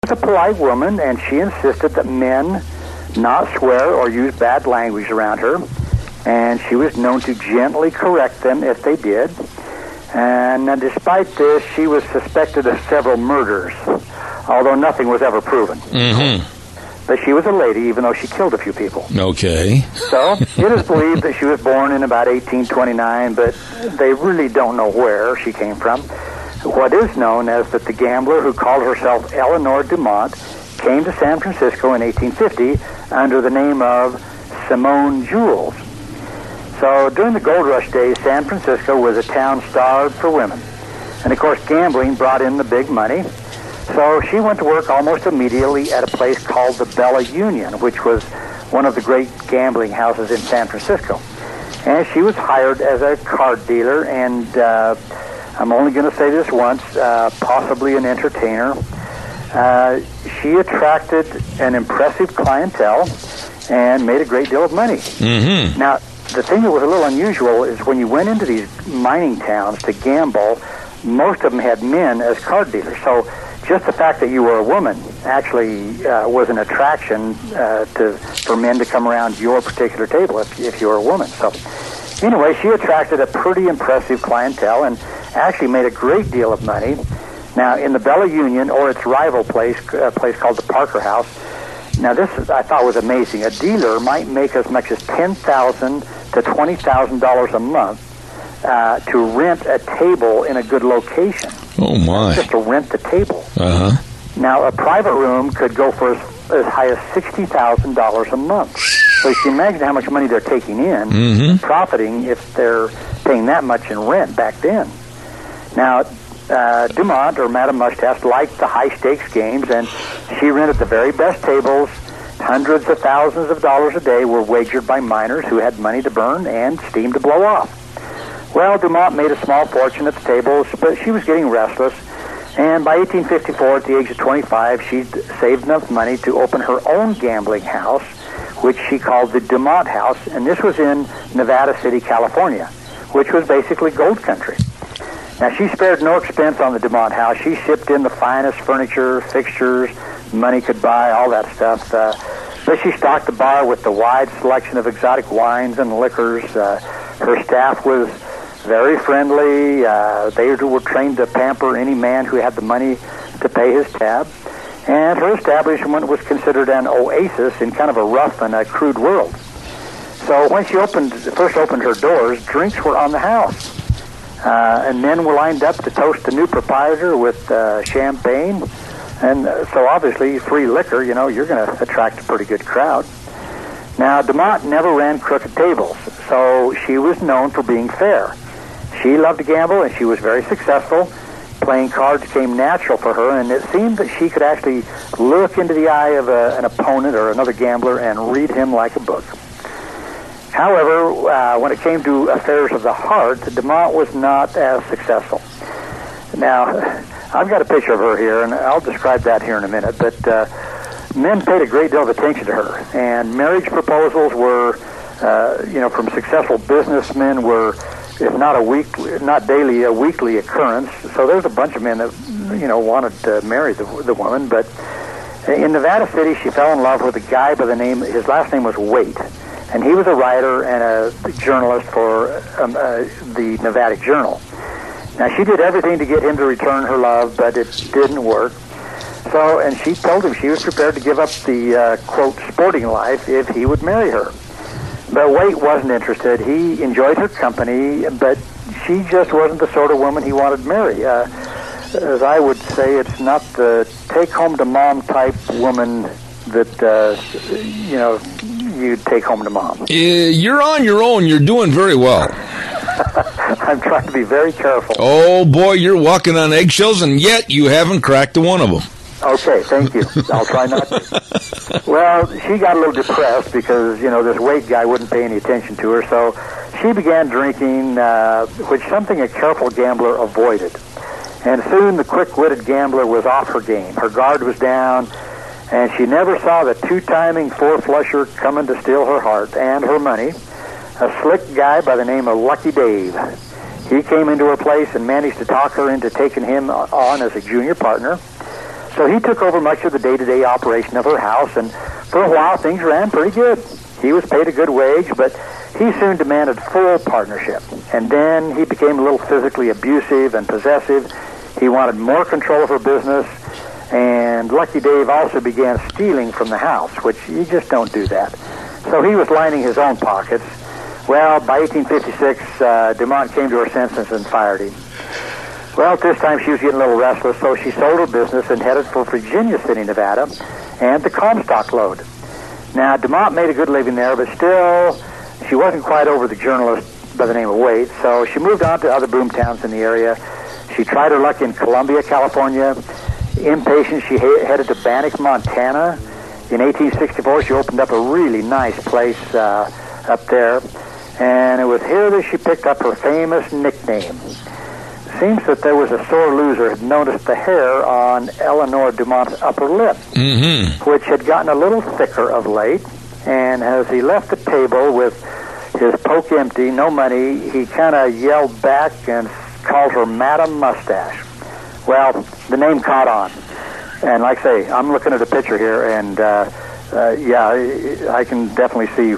was a polite woman, and she insisted that men not swear or use bad language around her, and she was known to gently correct them if they did. And despite this, she was suspected of several murders, although nothing was ever proven. Mm-hmm. But she was a lady, even though she killed a few people. Okay. So it is believed that she was born in about 1829, but they really don't know where she came from. What is known is that the gambler who called herself Eleanor Dumont came to San Francisco in 1850 under the name of Simone Jules. So during the gold rush days, San Francisco was a town starved for women. And of course, gambling brought in the big money. So she went to work almost immediately at a place called the Bella Union, which was one of the great gambling houses in San Francisco. And she was hired as a card dealer, and I'm only going to say this once, possibly an entertainer. She attracted an impressive clientele and made a great deal of money. Mm-hmm. Now, the thing that was a little unusual is when you went into these mining towns to gamble, most of them had men as card dealers. So just the fact that you were a woman actually was an attraction for men to come around your particular table if you were a woman. So anyway, she attracted a pretty impressive clientele and actually made a great deal of money. Now, in the Bella Union, or its rival place, a place called the Parker House, now this I thought was amazing. A dealer might make as much as $10,000 to $20,000 a month to rent a table in a good location. Oh, my. Just to rent the table. Uh-huh. Now, a private room could go for as high as $60,000 a month. So you can imagine how much money they're taking in, profiting if they're paying that much in rent back then. Now, Dumont, or Madame Mustache, liked the high-stakes games, and she rented the very best tables. Hundreds of thousands of dollars a day were wagered by miners who had money to burn and steam to blow off. Well, Dumont made a small fortune at the tables, but she was getting restless, and by 1854, at the age of 25, she'd saved enough money to open her own gambling house, which she called the Dumont House, and this was in Nevada City, California, which was basically gold country. Now, she spared no expense on the Dumont House. She shipped in the finest furniture, fixtures, money could buy, all that stuff. But she stocked the bar with the wide selection of exotic wines and liquors. Her staff was very friendly. They were trained to pamper any man who had the money to pay his tab. And her establishment was considered an oasis in kind of a rough and a crude world. So when she first opened her doors, drinks were on the house. And men were lined up to toast the new proprietor with champagne. And so obviously, free liquor, you're going to attract a pretty good crowd. Now, Dumont never ran crooked tables, so she was known for being fair. She loved to gamble, and she was very successful. Playing cards came natural for her, and it seemed that she could actually look into the eye of an opponent or another gambler and read him like a book. However, when it came to affairs of the heart, Dumont was not as successful. Now, I've got a picture of her here, and I'll describe that here in a minute, but men paid a great deal of attention to her, and marriage proposals were, from successful businessmen were, if not daily, a weekly occurrence. So there's a bunch of men that, wanted to marry the woman, but in Nevada City, she fell in love with a guy by the name, his last name was Waite. And he was a writer and a journalist for the Nevada Journal. Now, she did everything to get him to return her love, but it didn't work. So, and she told him she was prepared to give up the, quote, sporting life if he would marry her. But Waite wasn't interested. He enjoyed her company, but she just wasn't the sort of woman he wanted to marry. As I would say, it's not the take-home-to-mom type woman that, you'd take home to mom. You're on your own. You're doing very well. I'm trying to be very careful. Oh, boy, you're walking on eggshells, and yet you haven't cracked one of them. Okay, thank you. I'll try not to. Well, she got a little depressed because, this Waite guy wouldn't pay any attention to her, so she began drinking, which something a careful gambler avoided. And soon the quick-witted gambler was off her game. Her guard was down, and she never saw the two-timing four-flusher coming to steal her heart and her money, a slick guy by the name of Lucky Dave. He came into her place and managed to talk her into taking him on as a junior partner. So he took over much of the day-to-day operation of her house, and for a while things ran pretty good. He was paid a good wage, but he soon demanded full partnership. And then he became a little physically abusive and possessive. He wanted more control of her business, and Lucky Dave also began stealing from the house, which you just don't do that. So he was lining his own pockets. Well, by 1856, DeMont came to her senses and fired him. Well, at this time she was getting a little restless, so she sold her business and headed for Virginia City, Nevada, and the Comstock Lode. Now, DeMont made a good living there, but still, she wasn't quite over the journalist by the name of Waite, so she moved on to other boom towns in the area. She tried her luck in Columbia, California. Impatient, she headed to Bannack, Montana. In 1864, she opened up a really nice place up there, and it was here that she picked up her famous nickname. It seems that there was a sore loser who had noticed the hair on Eleanor DeMont's upper lip, which had gotten a little thicker of late, and as he left the table with his poke empty, no money, he kind of yelled back and called her Madam Mustache. Well, the name caught on. And like I say, I'm looking at a picture here, and yeah, I can definitely see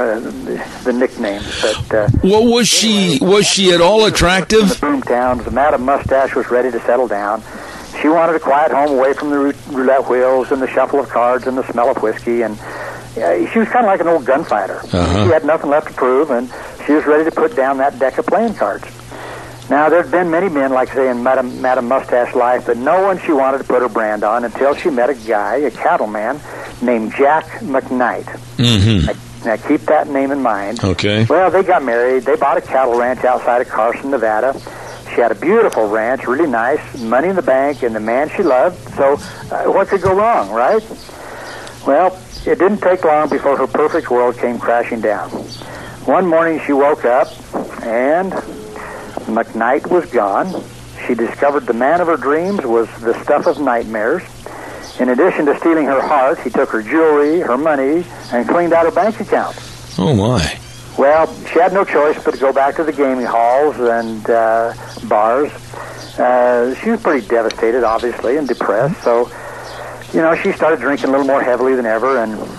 the nickname. But well, was she at all attractive? In the boom towns, Madam Mustache was ready to settle down. She wanted a quiet home away from the roulette wheels and the shuffle of cards and the smell of whiskey, and she was kind of like an old gunfighter. She had nothing left to prove, and she was ready to put down that deck of playing cards. Now, there had been many men, like say, in Madam Mustache's life, but no one she wanted to put her brand on until she met a guy, a cattleman, named Jack McKnight. Now, keep that name in mind. Okay. Well, they got married. They bought a cattle ranch outside of Carson, Nevada. She had a beautiful ranch, really nice, money in the bank, and the man she loved. So what could go wrong, right? Well, it didn't take long before her perfect world came crashing down. One morning she woke up, and McKnight was gone. She discovered the man of her dreams was the stuff of nightmares. In addition to stealing her heart, he took her jewelry, her money, and cleaned out her bank account. Oh, my. Well, she had no choice but to go back to the gaming halls and bars. She was pretty devastated, obviously, and depressed. So, you know, she started drinking a little more heavily than ever.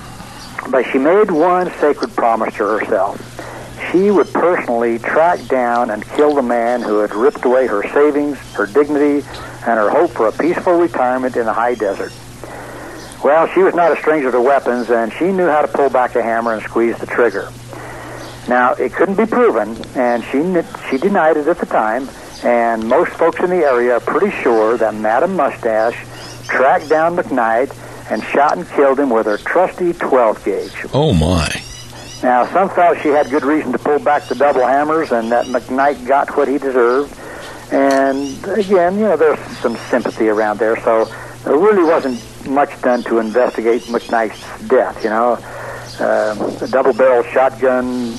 But she made one sacred promise to herself. She would personally track down and kill the man who had ripped away her savings, her dignity, and her hope for a peaceful retirement in the high desert. Well, she was not a stranger to weapons, and she knew how to pull back a hammer and squeeze the trigger. Now, it couldn't be proven, and she denied it at the time, and most folks in the area are pretty sure that Madam Mustache tracked down McKnight and shot and killed him with her trusty 12-gauge. Oh, my. Now, some felt she had good reason to pull back the double hammers and that McKnight got what he deserved. And, again, you know, there's some sympathy around there, so there really wasn't much done to investigate McKnight's death, you know. A double-barrel shotgun,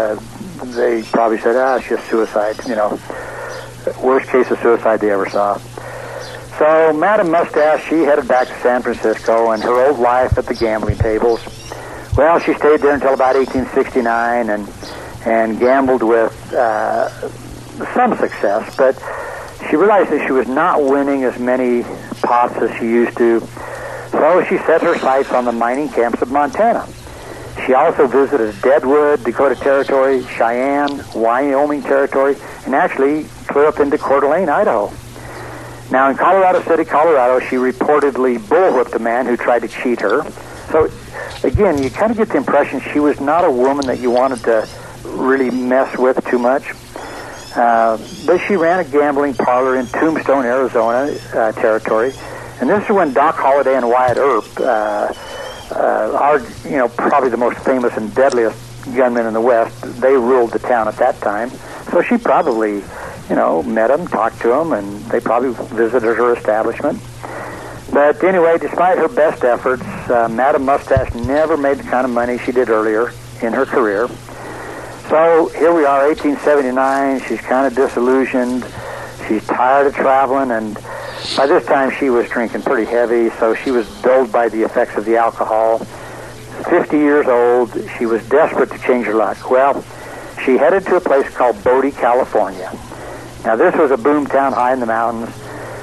they probably said, it's just suicide, you know. Worst case of suicide they ever saw. So Madam Mustache, she headed back to San Francisco and her old life at the gambling tables. Well, she stayed there until about 1869 and gambled with some success, but she realized that she was not winning as many pots as she used to, so she set her sights on the mining camps of Montana. She also visited Deadwood, Dakota Territory, Cheyenne, Wyoming Territory, and actually clear up into Coeur d'Alene, Idaho. Now, in Colorado City, Colorado, she reportedly bullwhipped a man who tried to cheat her. So, again, you kind of get the impression she was not a woman that you wanted to really mess with too much. But she ran a gambling parlor in Tombstone, Arizona territory. And this is when Doc Holliday and Wyatt Earp, probably the most famous and deadliest gunmen in the West, they ruled the town at that time. So she probably, met them, talked to them, and they probably visited her establishment. But anyway, despite her best efforts, Madam Mustache never made the kind of money she did earlier in her career. So here we are, 1879. She's kind of disillusioned. She's tired of traveling, and by this time she was drinking pretty heavy, so she was dulled by the effects of the alcohol. 50 years old, she was desperate to change her luck. Well, she headed to a place called Bodie, California. Now, this was a boom town high in the mountains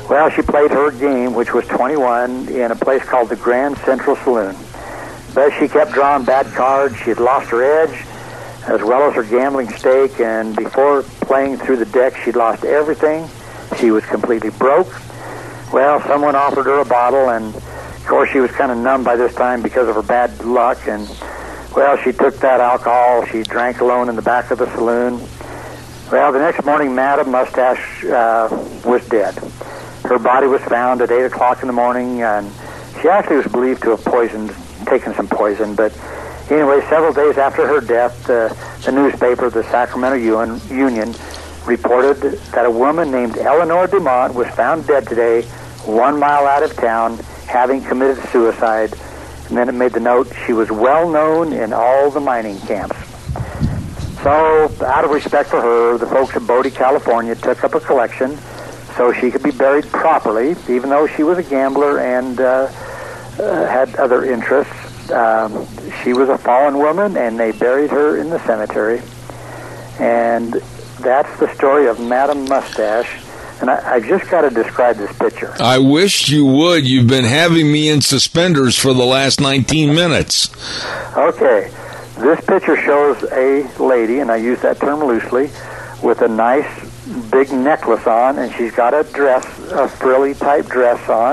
Well, she played her game, which was 21, in a place called the Grand Central Saloon. But she kept drawing bad cards. She had lost her edge, as well as her gambling stake, and before playing through the deck, she'd lost everything. She was completely broke. Well, someone offered her a bottle, and of course she was kind of numb by this time because of her bad luck, and well, she took that alcohol. She drank alone in the back of the saloon. Well, the next morning, Madam Mustache was dead. Her body was found at 8 o'clock in the morning, and she actually was believed to have taken some poison. But anyway, several days after her death, the newspaper, the Sacramento Union, reported that a woman named Eleanor Dumont was found dead today, 1 mile out of town, having committed suicide. And then it made the note, she was well known in all the mining camps. So, out of respect for her, the folks at Bodie, California, took up a collection so she could be buried properly, even though she was a gambler and had other interests. She was a fallen woman, and they buried her in the cemetery. And that's the story of Madam Mustache. And I just got to describe this picture. I wish you would. You've been having me in suspenders for the last 19 minutes. Okay. This picture shows a lady, and I use that term loosely, with a nice big necklace on, and she's got a dress, a frilly-type dress on.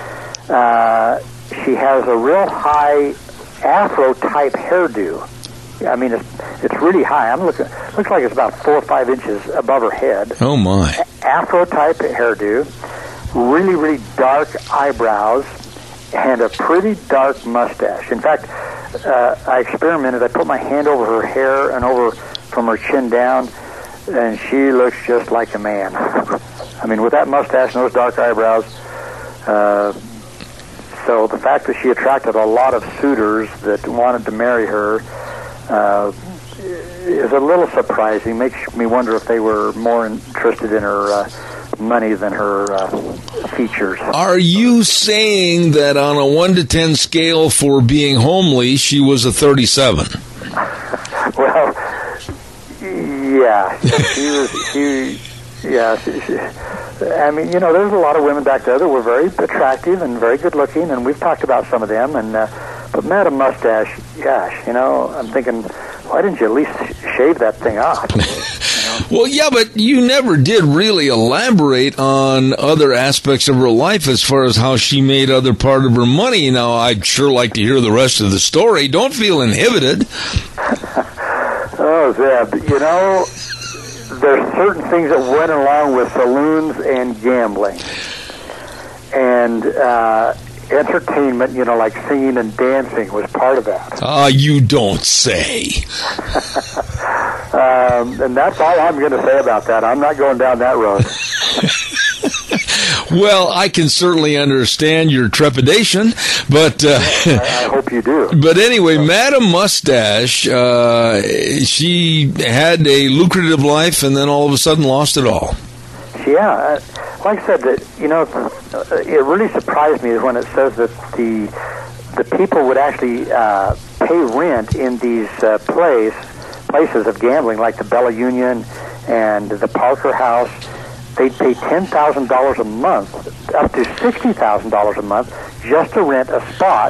She has a real high Afro-type hairdo. I mean, it's really high. Looks like it's about 4 or 5 inches above her head. Oh, my. Afro-type hairdo, really, really dark eyebrows, and a pretty dark mustache. In fact, I experimented. I put my hand over her hair and over from her chin down, and she looks just like a man. I mean, with that mustache and those dark eyebrows. So the fact that she attracted a lot of suitors that wanted to marry her is a little surprising. Makes me wonder if they were more interested in her money than her features. Are you saying that on a 1 to 10 scale for being homely, she was a 37? Well, yeah, she I mean, there's a lot of women back there that were very attractive and very good looking, and we've talked about some of them. And but Madam Mustache, gosh, I'm thinking, why didn't you at least shave that thing off? Well, yeah, but you never did really elaborate on other aspects of her life as far as how she made other part of her money. Now, I'd sure like to hear the rest of the story. Don't feel inhibited. Oh, Zeb, there's certain things that went along with saloons and gambling. And entertainment, like singing and dancing was part of that. You don't say. And that's all I'm going to say about that. I'm not going down that road. Well, I can certainly understand your trepidation, but I hope you do. But anyway, Madam Mustache, she had a lucrative life and then all of a sudden lost it all. Yeah, like I said, that it really surprised me when it says that the people would actually pay rent in these places of gambling, like the Bella Union and the Parker House. They'd pay $10,000 a month, up to $60,000 a month, just to rent a spot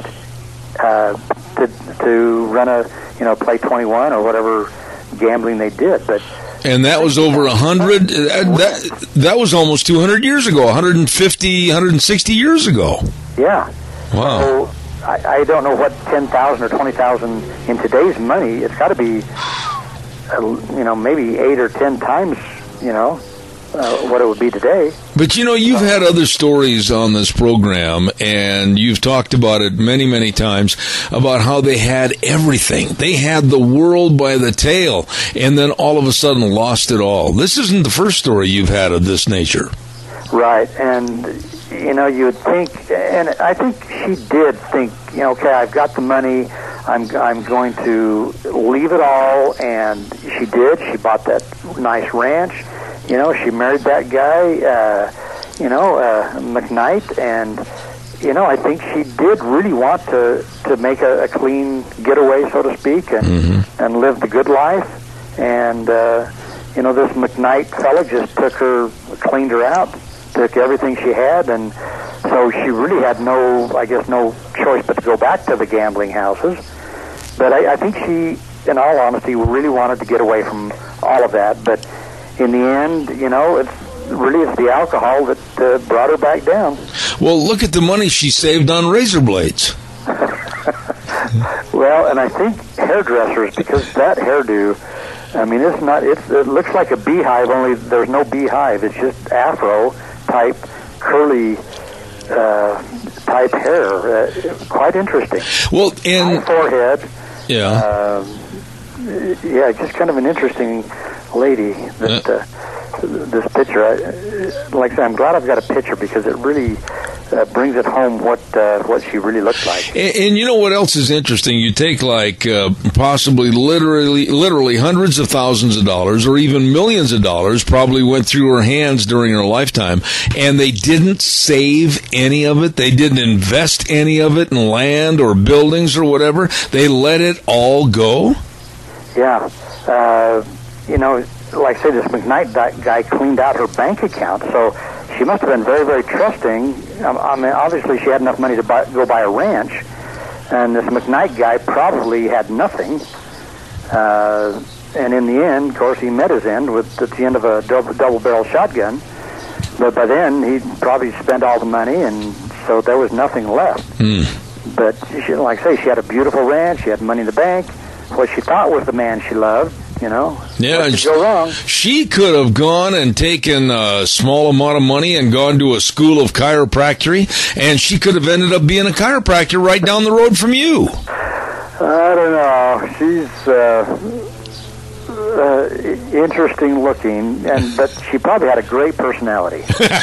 to run play 21 or whatever gambling they did. And that was over 100. That was almost 200 years ago, 150, 160 years ago. Yeah. Wow. So I don't know what 10,000 or 20,000 in today's money. It's got to be, maybe 8 or 10 times, what it would be today. But, you've had other stories on this program, and you've talked about it many, many times, about how they had everything. They had the world by the tail, and then all of a sudden lost it all. This isn't the first story you've had of this nature. Right, and, you would think, and I think she did think, okay, I've got the money, I'm going to leave it all, and she did. She bought that nice ranch. She married that guy, McKnight, and, I think she did really want to make a clean getaway, so to speak, and live the good life. And, this McKnight fella just cleaned her out, took everything she had, and so she really had no choice but to go back to the gambling houses. But I think she, in all honesty, really wanted to get away from all of that. But in the end, it's the alcohol that brought her back down. Well, look at the money she saved on razor blades. Well, and I think hairdressers, because that hairdo, I mean, it looks like a beehive, only there's no beehive. It's just afro type, curly type hair. Quite interesting. Well, high forehead. Yeah. Just kind of an interesting lady. This picture, like I said, I'm glad I've got a picture because it really brings it home what she really looked like. And you know what else is interesting? You take possibly literally hundreds of thousands of dollars or even millions of dollars probably went through her hands during her lifetime, and they didn't save any of it. They didn't invest any of it in land or buildings or whatever. They let it all go. Yeah. Like I say, this McKnight guy cleaned out her bank account, so she must have been very, very trusting. I mean, obviously she had enough money to go buy a ranch, and this McKnight guy probably had nothing. And in the end, of course, he met his end at the end of a double-barrel shotgun. But by then, he'd probably spent all the money, and so there was nothing left. But like I say, she had a beautiful ranch. She had money in the bank. What she thought was the man she loved. Yeah, what could go wrong? She could have gone and taken a small amount of money and gone to a school of chiropractic, and she could have ended up being a chiropractor right down the road from you. I don't know. She's interesting looking, but she probably had a great personality.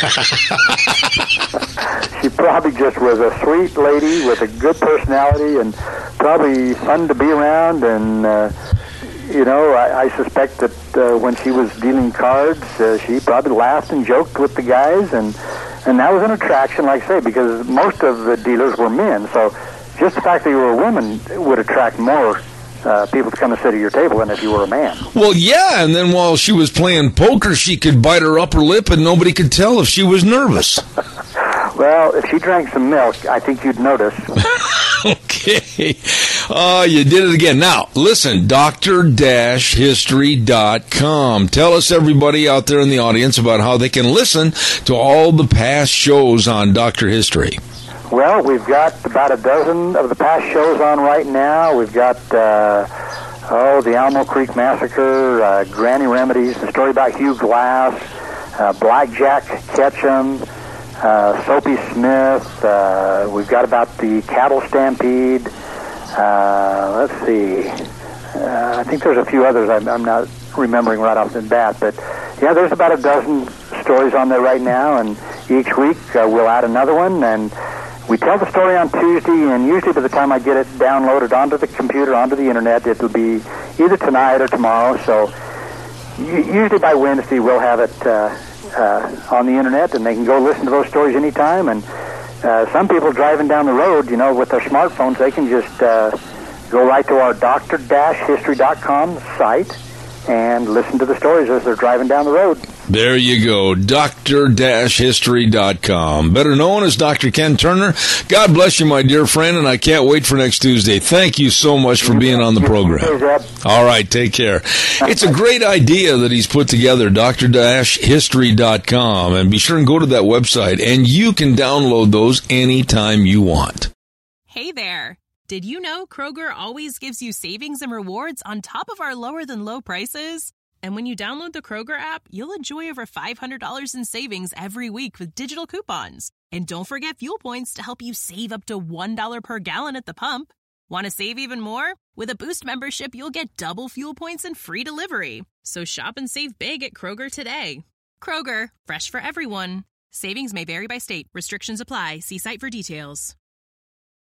She probably just was a sweet lady with a good personality and probably fun to be around, and I suspect that when she was dealing cards, she probably laughed and joked with the guys, and that was an attraction, like I say, because most of the dealers were men. So just the fact that you were a woman would attract more people to come and sit at your table than if you were a man. Well, yeah, and then while she was playing poker, she could bite her upper lip, and nobody could tell if she was nervous. Well, if she drank some milk, I think you'd notice. Okay. Oh, you did it again. Now, listen, Dr-History.com. Tell us, everybody out there in the audience, about how they can listen to all the past shows on Dr. History. Well, we've got about a dozen of the past shows on right now. We've got, the Alamo Creek Massacre, Granny Remedies, the story about Hugh Glass, Blackjack Ketchum, Soapy Smith. We've got about the cattle stampede. Let's see. I think there's a few others I'm not remembering right off the bat. But, yeah, there's about a dozen stories on there right now. And each week we'll add another one. And we tell the story on Tuesday. And usually by the time I get it downloaded onto the computer, onto the Internet, it'll be either tonight or tomorrow. So usually by Wednesday we'll have it on the Internet, and they can go listen to those stories anytime. And some people driving down the road, with their smartphones, they can just go right to our Dr-History.com site and listen to the stories as they're driving down the road. There you go, Dr-History.com. Better known as Dr. Ken Turner. God bless you, my dear friend, and I can't wait for next Tuesday. Thank you so much for being on the program. All right, take care. It's a great idea that he's put together, Dr-History.com, and be sure and go to that website, and you can download those anytime you want. Hey there. Did you know Kroger always gives you savings and rewards on top of our lower-than-low prices? And when you download the Kroger app, you'll enjoy over $500 in savings every week with digital coupons. And don't forget fuel points to help you save up to $1 per gallon at the pump. Want to save even more? With a Boost membership, you'll get double fuel points and free delivery. So shop and save big at Kroger today. Kroger, fresh for everyone. Savings may vary by state. Restrictions apply. See site for details.